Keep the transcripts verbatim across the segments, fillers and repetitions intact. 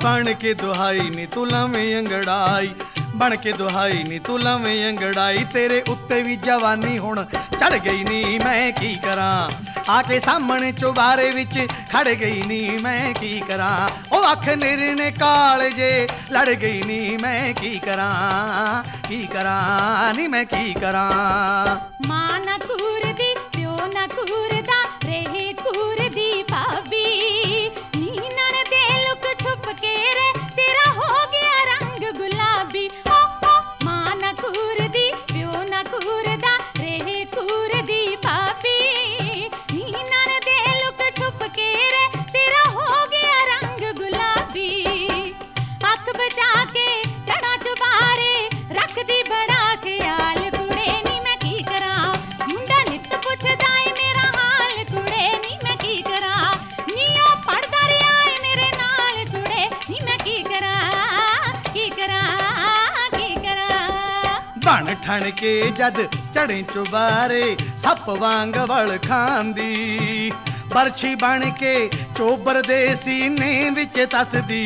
बन के दुहाई नी तू लवें अंगड़ाई, बन के दुहाई नी तू लवें अंगड़ाई। तेरे उत्ते भी जवानी हुण चढ़ गई नी मैं की करा, आके सामने चुबारे विच खड़ गई नी मैं की करा। ओ अख निरने काल जे लड़ गई नी मैं की करा, की करा नी मैं की करा। मां ना कूरदी प्यो ना कूरदा रहे कूरदी भाभी, नी नणदे लुक छुप के रे तेरा हो गया रंग गुलाबी। ओ ओ मां ना कूरदी प्यो ना कूरदा रहे कूरदी भाभी, नी नणदे लुक छुप के रे तेरा हो गया रंग गुलाबी। अख बचा के चढ़ा चुबारे रखदी बड़ा ख्याल कुड़े नी मैं की करा, मुंडा नित पुछदा ए मेरा हाल कुड़े नी मैं की करा। नी ओ पढ़दा रिहा ए मेरे नाल कुड़े नी मैं की करा, की करा की करा। बन ठण के जद चढ़े चुबारे सप वांग वल खांदी, बरछी बन के चोबर दे सीने विच तसदी।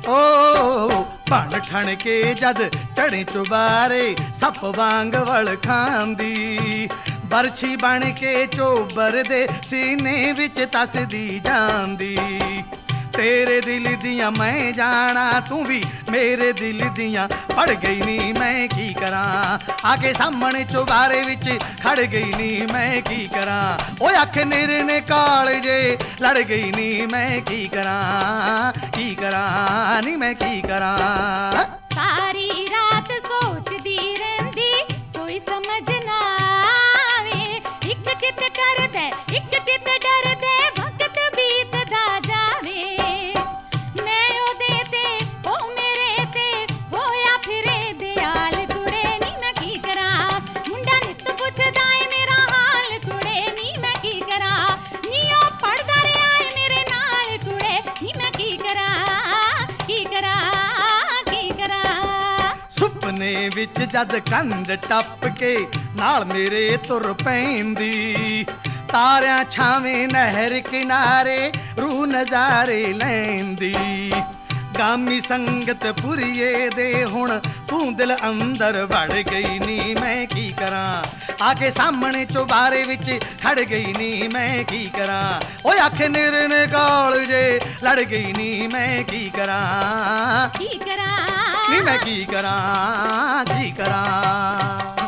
ओ बन ठण के जद चढ़े चुबारे सप वांग वल खांदी, बरछी बन के चोबर दे सीने विच तसदी जांदी। तेरे दिल दियां मैं जाना तू भी मेरे दिल दियां पड़ गई नी मैं की करा, आके सामने चुबारे विच खड़ गई नी मैं की करा। ओ अख निरने काल जे लड़ गई नी मैं की करा, की करा नी मैं की करा। सारी रात सोचदी रहिंदी कोई समझ ना आवे, इक चित करदे इक चित डरदे वक्त बीतदा जावे। मैं ओदे ते ओ मेरे ते होया फिरे दयाल कुड़े नी मैं की करा, मुंडा नित पुछदा ए मेरा हाल कुड़े नी मैं की करा। नी ओ पढ़दा रिहा ए मेरे नाल कुड़े नी मैं की करा, की करा की करा। सुपने विच जद कंध टप के नाल मेरे तुर पैंदी, तारियां छावें नहर किनारे रूह नजारे लैंदी। गामी संगत पुरिये दे हुण तू दिल अंदर वड़ गई नी मैं की करा, आके सामने चुबारे विच खड़ गई नी मैं की करा। ओ अख निरने काल जे लड़ गई नी मैं की करा, की करा नी मैं की करा, की करा।